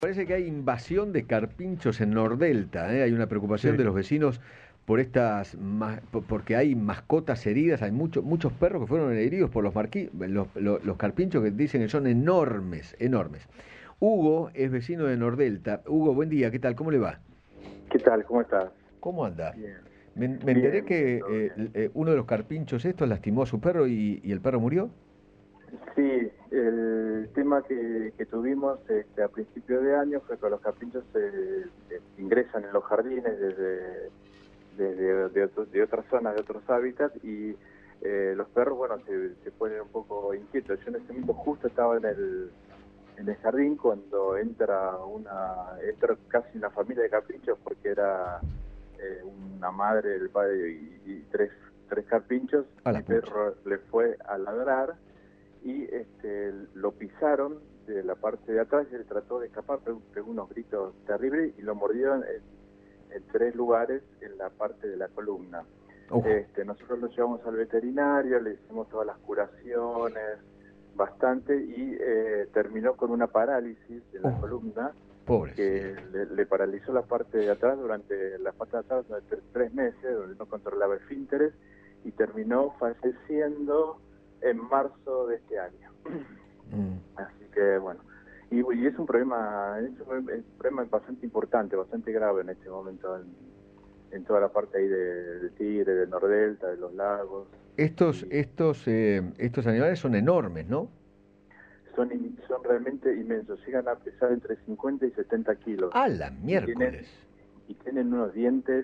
Parece que hay invasión de carpinchos en Nordelta, ¿eh? Hay una preocupación de Sí. los vecinos por porque hay mascotas heridas, hay muchos perros que fueron heridos por los carpinchos que dicen que son enormes, enormes. Hugo es vecino de Nordelta. Hugo, buen día, ¿qué tal? ¿Cómo le va? ¿Qué tal? ¿Cómo estás? ¿Cómo anda? Bien, Me enteré bien, bien, que todo bien. uno de los carpinchos estos lastimó a su perro y el perro murió. Sí, el tema que tuvimos a principio de año fue que los carpinchos ingresan en los jardines de otras zonas, de otros hábitats, y los perros, bueno, se ponen un poco inquietos. Yo en ese momento justo estaba en el jardín cuando entra casi una familia de carpinchos, porque era una madre, el padre y tres carpinchos. A la Mi pucha. perro le fue a ladrar y lo pisaron de la parte de atrás y él trató de escapar, pegó unos gritos terribles y lo mordieron en tres lugares en la parte de la columna. Uf, Nosotros lo llevamos al veterinario, le hicimos todas las curaciones, bastante, y terminó con una parálisis de la columna que pobrecito. le paralizó la parte de atrás durante 3 meses, donde no controlaba esfínteres, y terminó falleciendo en marzo de este año. Mm. Así que bueno, y es un problema bastante importante, bastante grave en este momento en toda la parte ahí de Tigre, de Nordelta, de los lagos. Estos, Y estos, estos animales son enormes, ¿no? son realmente inmensos, llegan a pesar entre 50 y 70 kilos A la y tienen, miércoles. y tienen unos dientes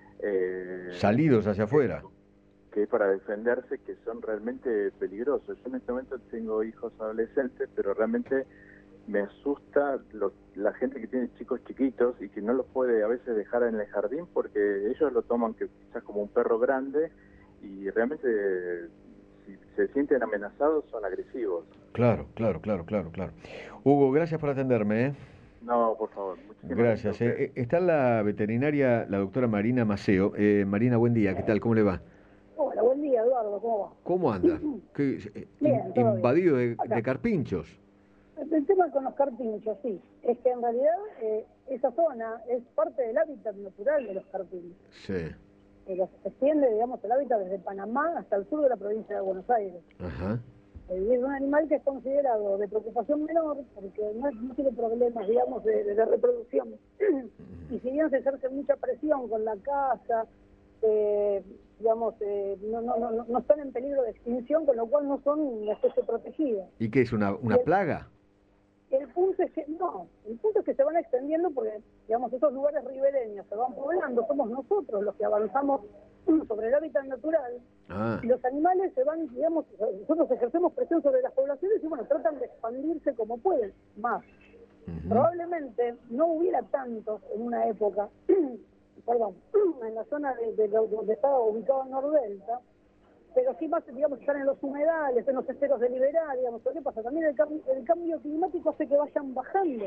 eh, Salidos hacia que, afuera. que para defenderse, que son realmente peligrosos. Yo en este momento tengo hijos adolescentes, pero realmente me asusta la gente que tiene chicos chiquitos y que no los puede a veces dejar en el jardín porque ellos lo toman quizás como un perro grande, y realmente si se sienten amenazados son agresivos. Claro, claro, claro, claro, claro. Hugo, gracias por atenderme, ¿eh? No, por favor, muchísimas gracias a Gracias. ustedes. Está en la veterinaria la doctora Marina Maceo. Marina, buen día, ¿qué tal? ¿Cómo le va? Hola, buen día, Eduardo, ¿cómo va? ¿Cómo anda? Bien, todo bien. Invadido de Acá, carpinchos. el tema con los carpinchos, sí, es que en realidad esa zona es parte del hábitat natural de los carpinchos. Sí. Se extiende, digamos, el hábitat desde Panamá hasta el sur de la provincia de Buenos Aires. Ajá. Y es un animal que es considerado de preocupación menor porque no tiene problemas, digamos, de reproducción. Y si bien se ejerce mucha presión con la caza, digamos, no están en peligro de extinción, con lo cual no son una especie protegida. ¿Y qué es una Y plaga? el punto es que el punto es que se van extendiendo porque, digamos, esos lugares ribereños se van poblando, somos nosotros los que avanzamos sobre el hábitat natural, Ah, y los animales se van, digamos, nosotros ejercemos presión sobre las poblaciones y bueno, tratan de expandirse como pueden, más. ujú. Probablemente no hubiera tantos en una época, perdón, en la zona donde estaba ubicado el Nordelta, pero sí más, digamos, están en los humedales, en los esteros de Liberá, digamos. ¿Pero qué pasa? También el cambio climático hace que vayan bajando.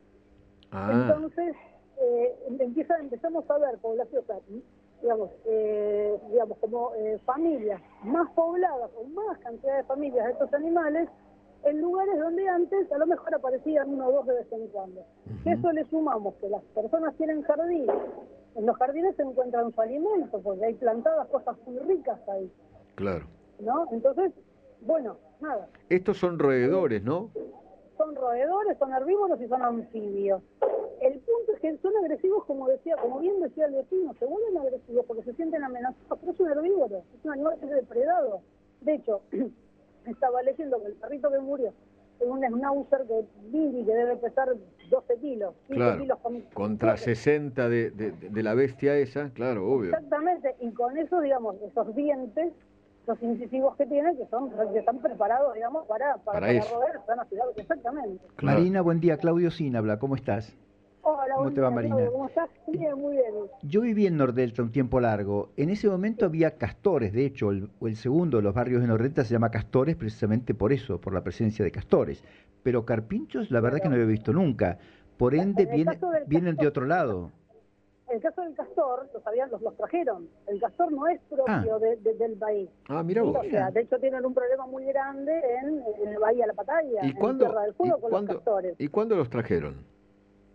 Ah, Entonces, empezamos a ver poblaciones, digamos, como familias más pobladas, con más cantidad de familias de estos animales, en lugares donde antes a lo mejor aparecían uno o dos de vez en cuando. Si eso le sumamos que las personas tienen jardines, en los jardines se encuentran su alimento, porque hay plantadas cosas muy ricas ahí, claro. ¿no? Entonces, bueno, nada, Estos son roedores, ¿no? son roedores, son herbívoros y son anfibios. El punto es que son agresivos, como bien decía el vecino, se vuelven agresivos porque se sienten amenazados, pero es un herbívoro, es un animal que es depredado. De hecho, estaba leyendo que el perrito que murió es un schnauzer que debe pesar 12 kilos, 15 Claro. kilos Contra 12. 60 de la bestia esa, claro, obvio. Exactamente, y con eso, digamos, esos dientes, los incisivos que tienen, que están preparados, digamos, para eso. roer, están afilados, exactamente. Claro. Marina, buen día. Claudio Sin habla. ¿Cómo estás? Hola, ¿Cómo buen te va, día, Claudio, Marina? ¿cómo estás? Bien, muy bien. Yo viví en Nordelta un tiempo largo. En ese momento había castores. De hecho, el segundo de los barrios de Nordelta se llama Castores precisamente por eso, por la presencia de castores. Pero carpinchos, la verdad que no Pero había visto nunca. Por ende, en el caso del vienen de castor, otro lado. el caso del castor, los trajeron. El castor no es Ah, propio del país. Ah, mira Sí, vos. o sea, mira. de hecho tienen un problema muy grande en el Bahía La Pataya, ¿Y en cuándo, Tierra del y Fuego con los cuándo, castores. y cuándo los trajeron?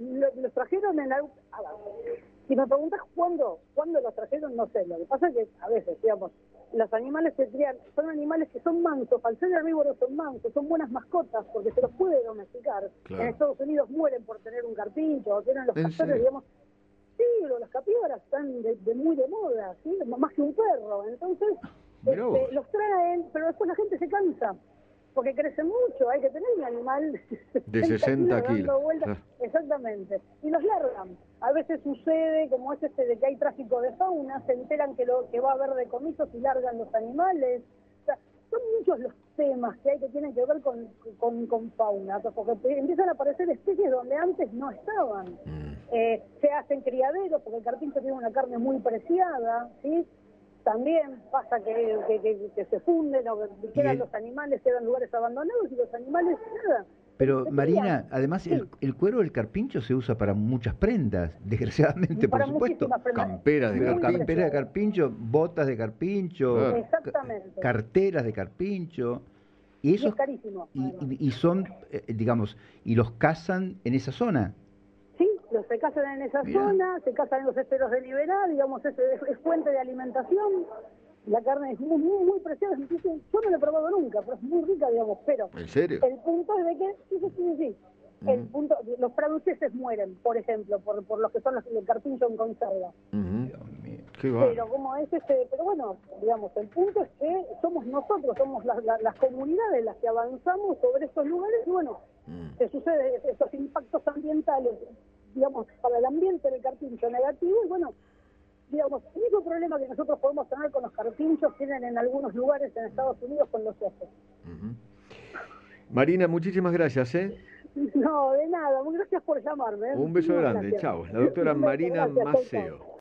los trajeron en algo. Si me preguntas cuándo los trajeron, no sé. Lo que pasa es que a veces, digamos, los animales se crían, son animales que son mansos, al ser herbívoros son mansos, son buenas mascotas porque se los puede domesticar. Claro. En Estados Unidos mueren por tener un carpincho, o tienen los ¿En castores, serio? digamos. Sí, los capíbaras están muy de moda, ¿sí? Más que un perro. Entonces, Mirá vos. los traen, pero después la gente se cansa, porque crecen mucho, hay que tener un animal De 60 dando kilos. vueltas. Claro. Exactamente, y los largan. A veces sucede, como es de que hay tráfico de fauna, se enteran que va a haber decomisos y largan los animales. O sea, son muchos los temas que tienen que ver con fauna, porque empiezan a aparecer especies donde antes no estaban. Se hacen criaderos, porque el carpincho tiene una carne muy preciada, ¿sí? También pasa que se funden o que quedan los animales, quedan lugares abandonados y los animales, nada. Pero se Marina, crían. además Sí. el cuero del carpincho se usa para muchas prendas, desgraciadamente, por Para supuesto. muchísimas prendas. Campera de Pero Muy carpincho. campera de carpincho, botas de carpincho, Claro. Exactamente. carteras de carpincho. Y Y eso es carísimo. además. y son, digamos, y los cazan en esa zona. Sí, se casan en esa Mirá. zona, se casan en los esteros de Liberá, digamos, es fuente de alimentación. La carne es muy preciosa, incluso yo no la he probado nunca, pero es muy rica, digamos, pero ¿En serio? el punto es de que, sí. El punto, los franceses mueren, por ejemplo, por los que son el carpincho en conserva. Ujú. Dios mío. Qué va. Pero como es pero bueno, digamos, el punto es que somos nosotros, somos las comunidades las que avanzamos sobre estos lugares y bueno, se sucede estos impactos ambientales, digamos, para el ambiente del carpincho negativo y bueno, digamos, el único problema que nosotros podemos tener con los carpinchos tienen en algunos lugares en Estados Unidos con los osos. Marina, muchísimas gracias, ¿eh? No, de nada, muy gracias por llamarme. Un beso Muchísimas grande, gracias. chao. La doctora Un beso, Marina gracias, chau, chau. Maceo.